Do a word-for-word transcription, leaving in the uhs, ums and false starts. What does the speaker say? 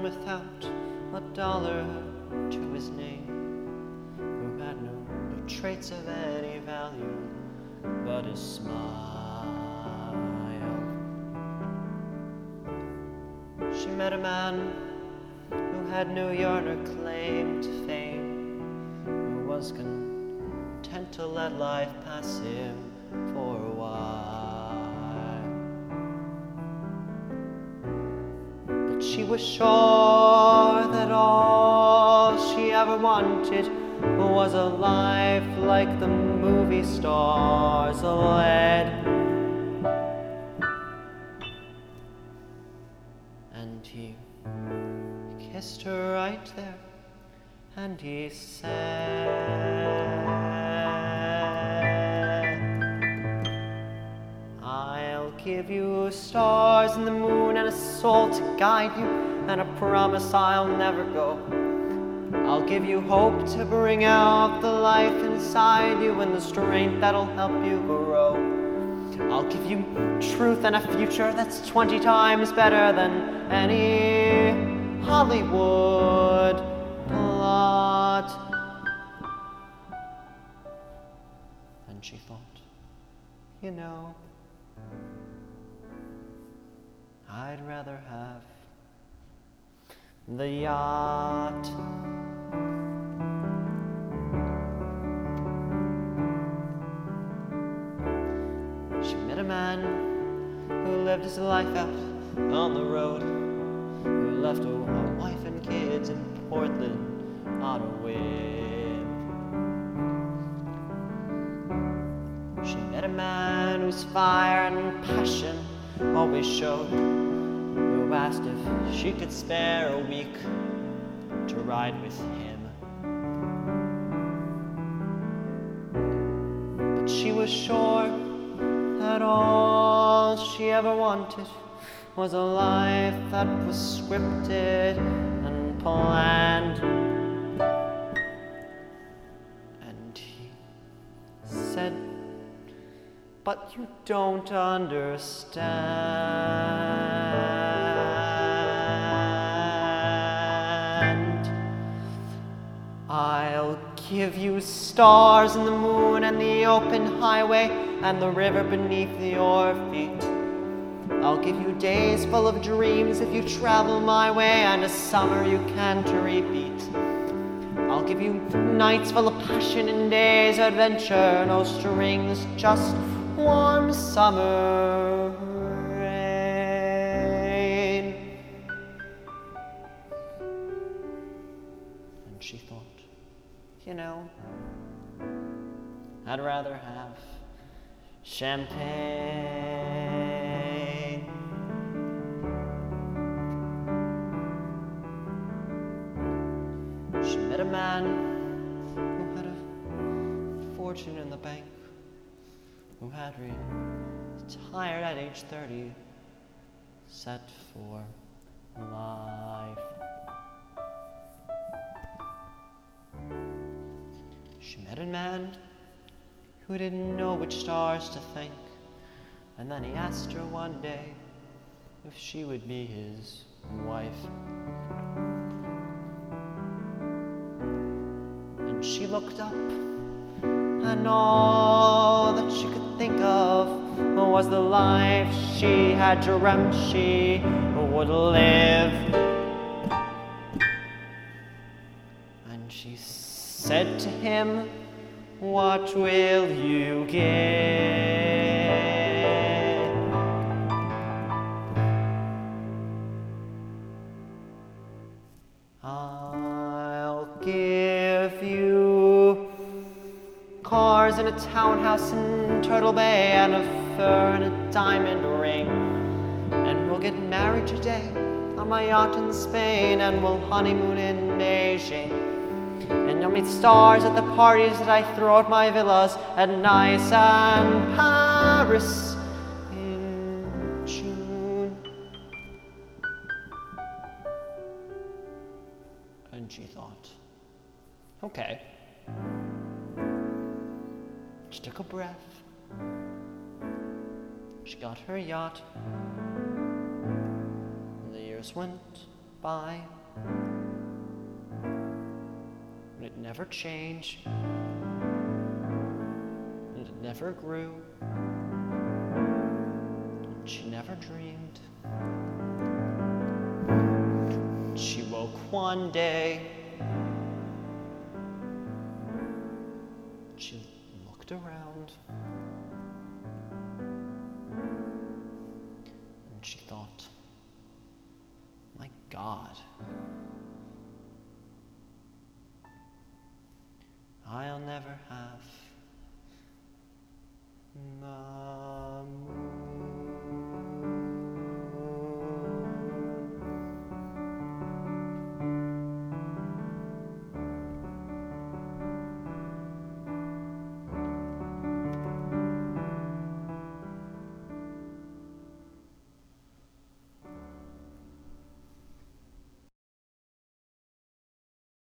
without a dollar to his name, who had no, no traits of any value but his smile. She met a man who had no yearn or claim to fame, who was content to let life pass him for a while. But she was sure that all she ever wanted was a life like the movie stars led. And he kissed her right there, and he said, I'll give you stars and the moon and a soul to guide you, and a promise I'll never go. I'll give you hope to bring out the life inside you and the strength that'll help you grow. I'll give you truth and a future that's twenty times better than any Hollywood plot. And she thought, you know, I'd rather have the yacht. She met a man who lived his life out on the road, who left a, a wife and kids in Portland on a whim. She met a man whose fire and passion always showed, who asked if she could spare a week to ride with him. But she was sure that all she ever wanted was a life that was scripted and planned. And he said, but you don't understand. I'll give you stars and the moon and the open highway and the river beneath your feet. I'll give you days full of dreams if you travel my way, and a summer you can't repeat. I'll give you nights full of passion and days of adventure, no strings, just warm summer rain. And she thought, you know, I'd rather have champagne. She met a man who had a fortune in the bank, who had retired at age thirty, set for life. She met a man who didn't know which stars to thank, and then he asked her one day if she would be his wife. And she looked up, and all that she could think of was the life she had dreamt she would live. And she said to him, what will you get? I'll give you cars and a townhouse in Turtle Bay and a fur and a diamond ring, and we'll get married today on my yacht in Spain, and we'll honeymoon in Beijing. And you'll meet stars at the parties that I throw at my villas at Nice and Paris in June. And she thought, okay. She took a breath. She got her yacht. The years went by. And it never changed. And it never grew. And she never dreamed. She woke one day. She looked around. And she thought, my God, I'll never have my